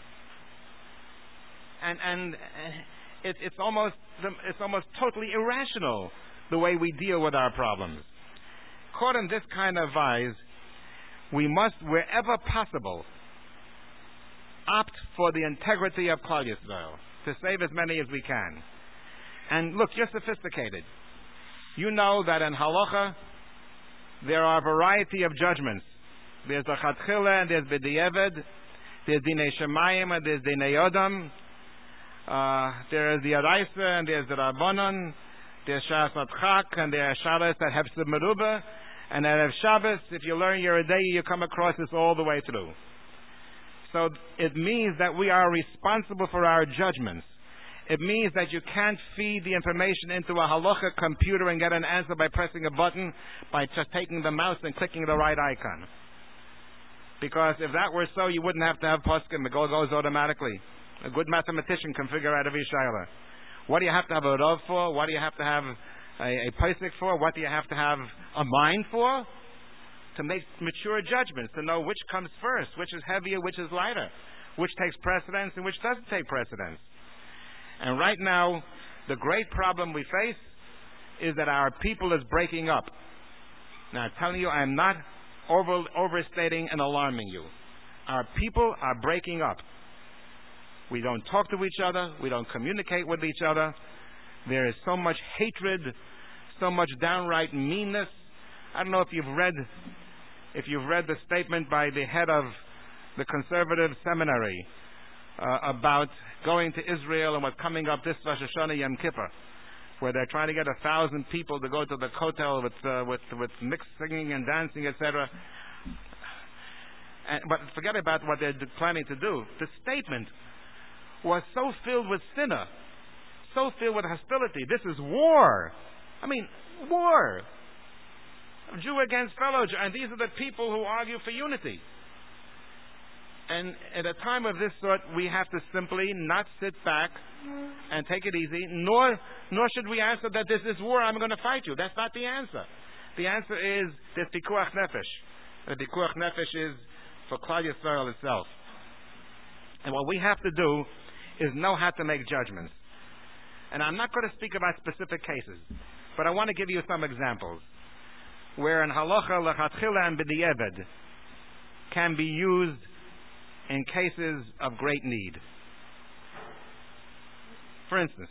And it's almost totally irrational the way we deal with our problems. Caught in this kind of vise, we must, wherever possible, opt for the integrity of Klal Yisrael to save as many as we can. And look, you're sophisticated. You know that in halacha there are a variety of judgments. There's the Chatchila and there's B'di'eved. There's Dinei Shemayim and there's Dinei Yodam. There's the Araisa and there's the Rabbanon. There's Shas Atchak and there's Shabbos that have Meruba. And at Shabbos, if you learn your day, you come across this all the way through. So it means that we are responsible for our judgments. It means that you can't feed the information into a halacha computer and get an answer by pressing a button, by just taking the mouse and clicking the right icon. Because if that were so, you wouldn't have to have poskim. It goes automatically. A good mathematician can figure out every shayla. What do you have to have a rov for? What do you have to have a pesach for? What do you have to have a mind for? To make mature judgments, to know which comes first, which is heavier, which is lighter, which takes precedence and which doesn't take precedence. And right now, the great problem we face is that our people is breaking up. Now, I'm telling you, I'm not overstating and alarming you. Our people are breaking up. We don't talk to each other. We don't communicate with each other. There is so much hatred, so much downright meanness. I don't know if you've read the statement by the head of the conservative seminary about going to Israel and what's coming up this Rosh Hashanah Yom Kippur, where they're trying to get 1,000 people to go to the Kotel with mixed singing and dancing, etc. But forget about what they're planning to do. The statement was so filled with sinner, so filled with hostility. This is war. I mean, war. Jew against fellow Jew. And these are the people who argue for unity. And at a time of this sort, we have to simply not sit back and take it easy, nor should we answer that this is war, I'm going to fight you. That's not the answer. The answer is there's pikuach nefesh. The pikuach nefesh is for Klal Yisrael itself. And what we have to do is know how to make judgments. And I'm not going to speak about specific cases, but I want to give you some examples where in halacha lechatchila and b'di'eved can be used in cases of great need. For instance,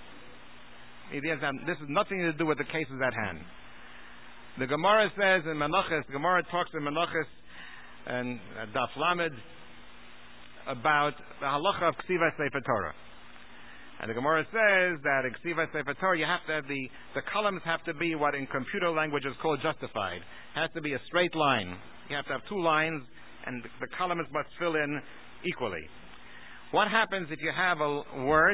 this has nothing to do with the cases at hand. The Gemara says in Menachos, the Gemara talks in Menachos and Daf Lamed about the halacha of Ksiva Sefer Torah. And the Gemara says that in Ksiva Sefer Torah you have to have the columns have to be what in computer language is called justified. It has to be a straight line. You have to have two lines and the columns must fill in equally. What happens if you have a word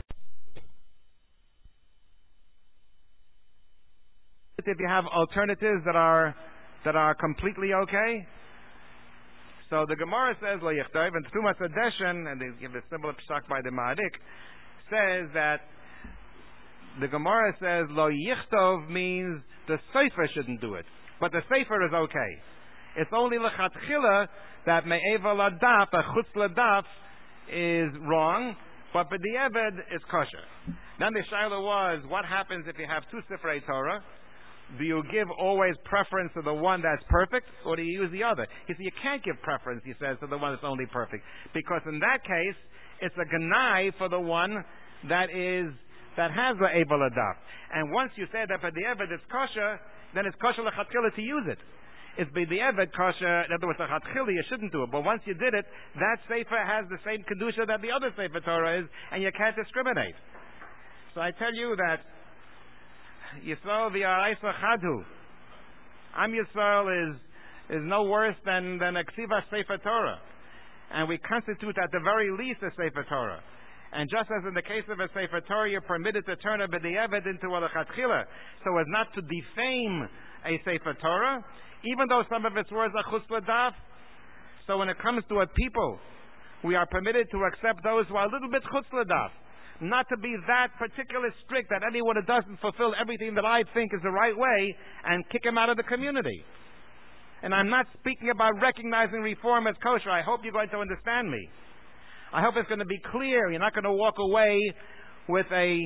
if you have alternatives that are completely okay? So the Gemara says Lo Yichtov, and Tumas Adeshen, and they give a similar psak by the Ma'adik, says that the Gemara says Lo Yichtov means the Sefer shouldn't do it, but the Sefer is okay. It's only L'chatchila that Me'eva Ladaf, a Chutz Ladaf, is wrong, but B'di'eved is kosher. Then the Shaila was, what happens if you have two Sifrei Torah? Do you give always preference to the one that's perfect, or do you use the other? He said, you can't give preference, he says, to the one that's only perfect. Because in that case, it's a ganai for the one that has the Eibel Adaf. And once you say that B'di'eved is kosher, then it's kosher l'chatchila to use it. It's B'di'eved kosher, in other words, l'chatchila you shouldn't do it. But once you did it, that Sefer has the same Kedusha that the other Sefer Torah is, and you can't discriminate. So I tell you that Yisrael v'Araisa Chadhu. Am Yisrael is no worse than a Ksiva Sefer Torah. And we constitute at the very least a Sefer Torah. And just as in the case of a Sefer Torah, you're permitted to turn a B'di'eved into a L'chatchila, so as not to defame a Sefer Torah, even though some of its words are Chutz L'daf. So when it comes to a people, we are permitted to accept those who are a little bit Chutz L'daf. Not to be that particular strict that anyone who doesn't fulfill everything that I think is the right way and kick him out of the community. And I'm not speaking about recognizing reform as kosher. I hope you're going to understand me. I hope it's going to be clear. You're not going to walk away with a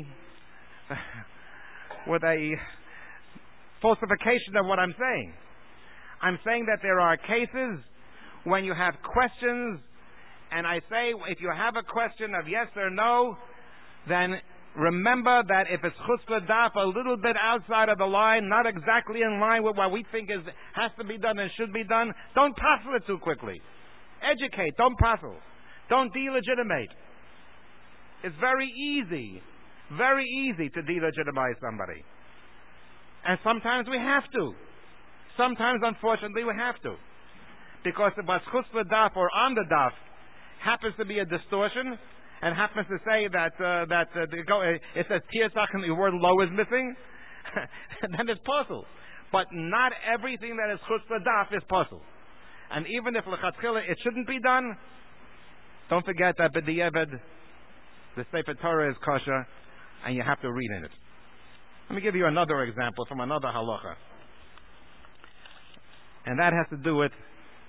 falsification of what I'm saying. I'm saying that there are cases when you have questions, and I say if you have a question of yes or no, then remember that if it's chutz l'daf, a little bit outside of the line, not exactly in line with what we think has to be done and should be done, don't passel it too quickly. Educate, don't passel. Don't delegitimize. It's very easy to delegitimize somebody. And sometimes we have to. Sometimes, unfortunately, we have to. Because if what's chutz l'daf or on the daf happens to be a distortion, and happens to say that it says Tirsach and the word low is missing, then it's possible. But not everything that is chutz l'daf is possible. And even if lechatchila it shouldn't be done, don't forget that b'di'evad, the Sefer Torah is kosher, and you have to read in it. Let me give you another example from another halacha. And that has to do with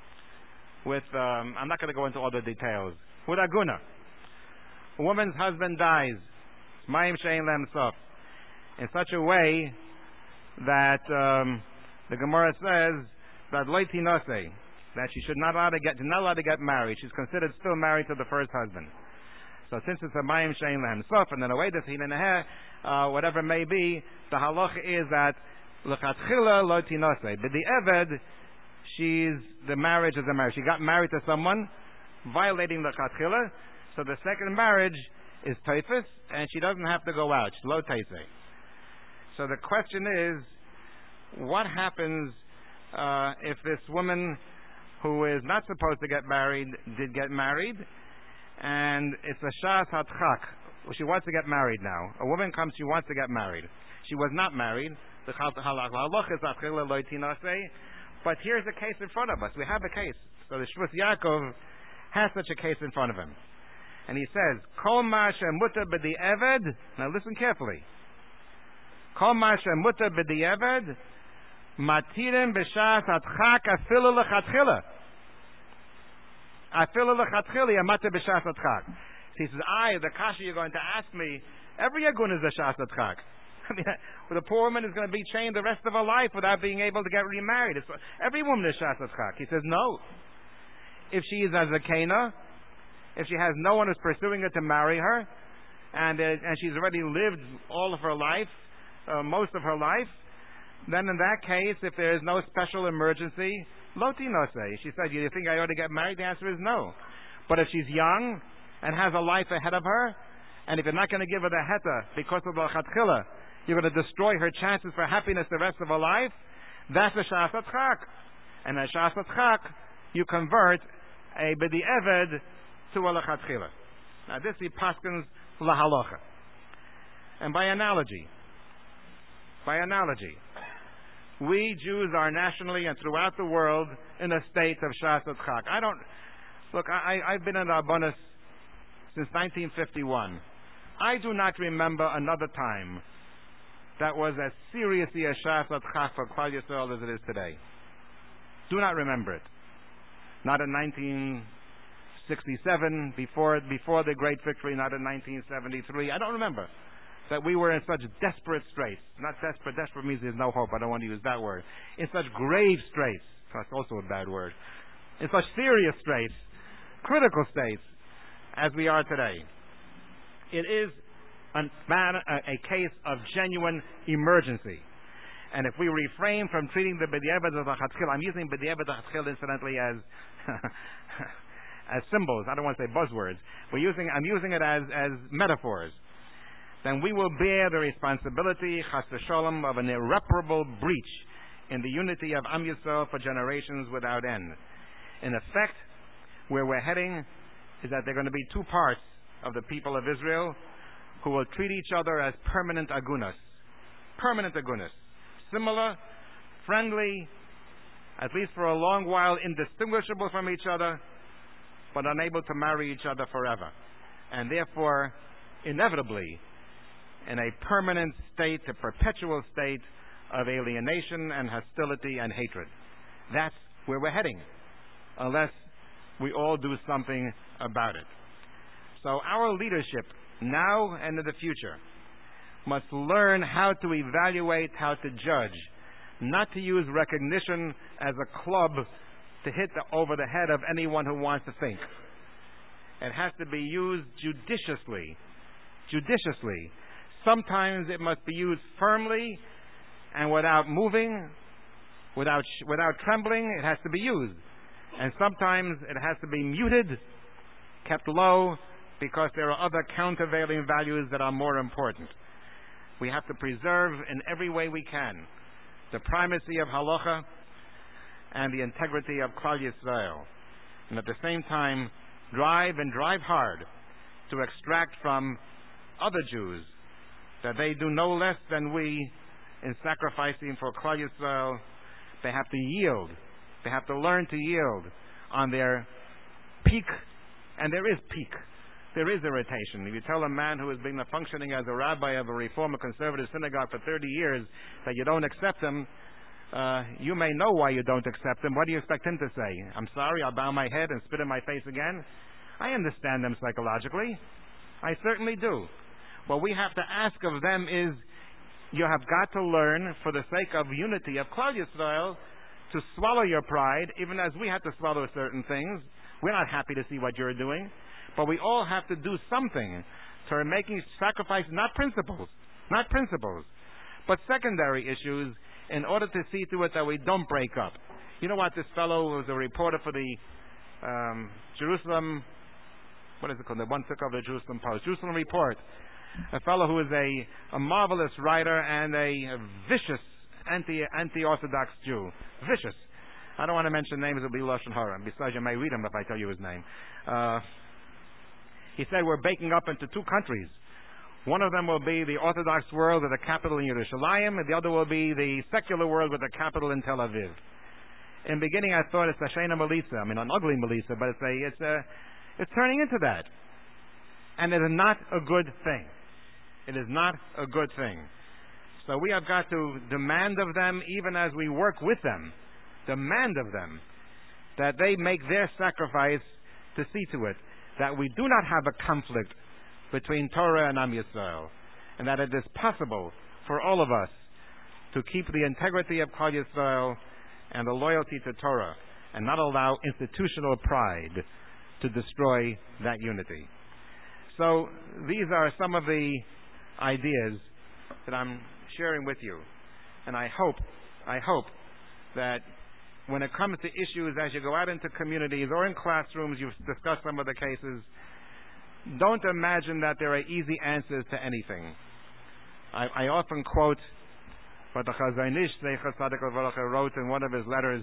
I'm not going to go into all the details. With aguna. A woman's husband dies. Mayim she'ein lehem sof. In such a way that the Gemara says that lo tinaseh, that she not allowed to get married. She's considered still married to the first husband. So since it's a mayim she'ein lehem sof, and then away this hin whatever it may be, the halacha is that lechatchila lo tinaseh. But the eved, the marriage is a marriage. She got married to someone, violating the lechatchila, so the second marriage is teifus, and she doesn't have to go out. She's lo teiseh. So the question is, what happens if this woman who is not supposed to get married did get married, and it's a shas hatchak? She wants to get married now. A woman comes, she wants to get married. She was not married. The halach is atchila lo tinaseh. But here's a case in front of us. We have a case. So the Shvus Yaakov has such a case in front of him. And he says, Kol ma shemuta b'di'eved. Now listen carefully. Kol ma shemuta b'di'eved, matirim b'shas atchak afilu lechatchila. Afilu lechatchila yamata b'shas atchak. He says, the kasha you're going to ask me, every agun is a shas atchak. I mean, the poor woman is going to be chained the rest of her life without being able to get remarried. Every woman is shas atchak. He says, no. If she is a zakena, if she has no one who's pursuing her to marry her, and she's already lived all of her life, most of her life, then in that case, if there is no special emergency, lo tinaseh. She said, you think I ought to get married? The answer is no. But if she's young and has a life ahead of her, and if you're not going to give her the heta because of the chatchila, you're going to destroy her chances for happiness the rest of her life, that's a shas atchak. And a shas atchak, you convert a b'di'eved to a lechatchila. Now this he paskins lahalocha. And by analogy, we Jews are nationally and throughout the world in a state of shas atchak. I've been in Rabbanis since 1951. I do not remember another time that was as seriously a shas atchak for Klal Yisrael as it is today. Do not remember it. Not in 1967, before the great victory, not in 1973. I don't remember that we were in such desperate straits. Not desperate. Desperate means there's no hope. I don't want to use that word. In such grave straits. That's also a bad word. In such serious straits, critical states, as we are today. It is a case of genuine emergency. And if we refrain from treating the b'di'eved of the chatchil, I'm using b'di'eved of the chatchil incidentally as as symbols. I don't want to say buzzwords. I'm using it as metaphors. Then we will bear the responsibility, chas v'sholom, of an irreparable breach in the unity of Am Yisrael for generations without end. In effect, where we're heading is that there are going to be two parts of the people of Israel who will treat each other as permanent agunas. Permanent agunas. Similar, friendly, at least for a long while, indistinguishable from each other, but unable to marry each other forever. And therefore, inevitably, in a permanent state, a perpetual state of alienation and hostility and hatred. That's where we're heading, unless we all do something about it. So our leadership, now and in the future, must learn how to evaluate, how to judge, not to use recognition as a club to hit over the head of anyone who wants to think. It has to be used judiciously. Sometimes it must be used firmly and without moving, without trembling. It has to be used. And sometimes it has to be muted, kept low, because there are other countervailing values that are more important. We have to preserve in every way we can the primacy of halacha and the integrity of Klal Yisrael, and at the same time drive hard to extract from other Jews that they do no less than we in sacrificing for Klal Yisrael. They have to yield They have to learn to yield on their peak, and there is peak. There is irritation. If you tell a man who has been functioning as a rabbi of a Reform, conservative synagogue for 30 years that you don't accept him, you may know why you don't accept him. What do you expect him to say? I'm sorry, I'll bow my head and spit in my face again? I understand them psychologically. I certainly do. What we have to ask of them is, you have got to learn, for the sake of unity of Klal Yisrael, to swallow your pride, even as we have to swallow certain things. We're not happy to see what you're doing, but we all have to do something to making sacrifices, not principles, but secondary issues, in order to see to it that we don't break up. You know what? This fellow was a reporter for the Jerusalem, what is it called? The one took over the Jerusalem Post, Jerusalem Report. A fellow who is a marvelous writer and a vicious anti-Orthodox Jew. Vicious. I don't want to mention names, it'll be Lashon Hara. Besides, you may read him if I tell you his name. He said we're breaking up into two countries. One of them will be the Orthodox world with a capital in Yerushalayim, and the other will be the secular world with a capital in Tel Aviv. In the beginning, I thought it's a Shena Melissa. I mean, an ugly Melissa, but it's turning into that. And it is not a good thing. It is not a good thing. So we have got to demand of them, even as we work with them, demand of them that they make their sacrifice to see to it that we do not have a conflict between Torah and Am Yisrael, and that it is possible for all of us to keep the integrity of Klal Yisrael and the loyalty to Torah, and not allow institutional pride to destroy that unity. So these are some of the ideas that I'm sharing with you, and I hope that when it comes to issues as you go out into communities or in classrooms, you've discussed some of the cases, don't imagine that there are easy answers to anything. I often quote what the Chazon Ish Zecher Tzaddik Levarach wrote in one of his letters.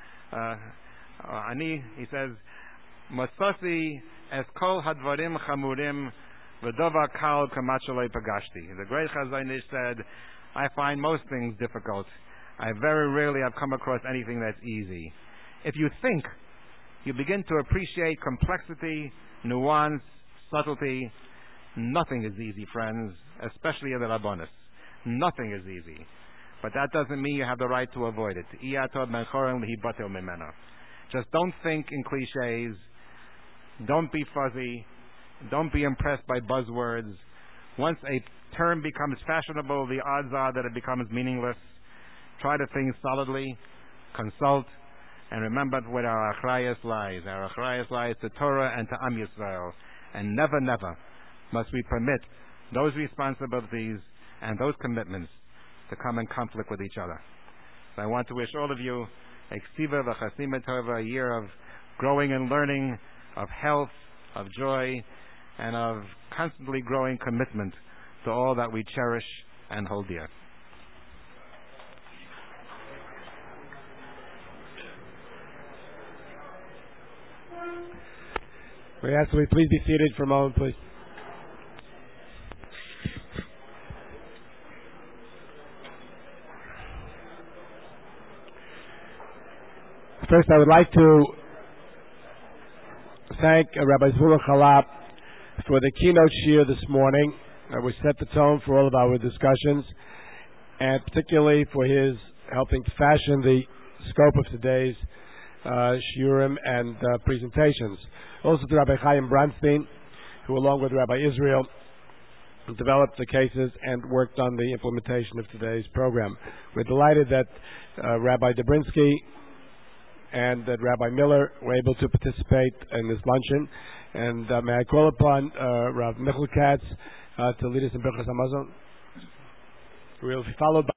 He says, "Masasi es kol hadvarim chamurim v'dova kal kamat shaloi pagashti." The great Chazon Ish said, "I find most things difficult. I very rarely have come across anything that's easy." If you think, you begin to appreciate complexity, nuance, subtlety. Nothing is easy, friends, especially in the Rabbanis. Nothing is easy. But that doesn't mean you have the right to avoid it. Just don't think in cliches. Don't be fuzzy. Don't be impressed by buzzwords. Once a term becomes fashionable, the odds are that it becomes meaningless. Try to think solidly, consult, and remember where our achrayus lies. Our achrayus lies to Torah and to Am Yisrael. And never, never must we permit those responsibilities and those commitments to come in conflict with each other. So I want to wish all of you a ksiva v'chasima tova, a year of growing and learning, of health, of joy, and of constantly growing commitment to all that we cherish and hold dear. We ask that we please be seated for a moment, please. First, I would like to thank Rabbi Zvulun Chalap for the keynote shiur this morning, which set the tone for all of our discussions, and particularly for his helping to fashion the scope of today's shiurim and presentations. Also to Rabbi Chaim Bronstein, who along with Rabbi Israel developed the cases and worked on the implementation of today's program. We're delighted that Rabbi Dobrinsky and that Rabbi Miller were able to participate in this luncheon. And may I call upon Rav Michal Katz to lead us in Birchas Hamazon. We'll be followed by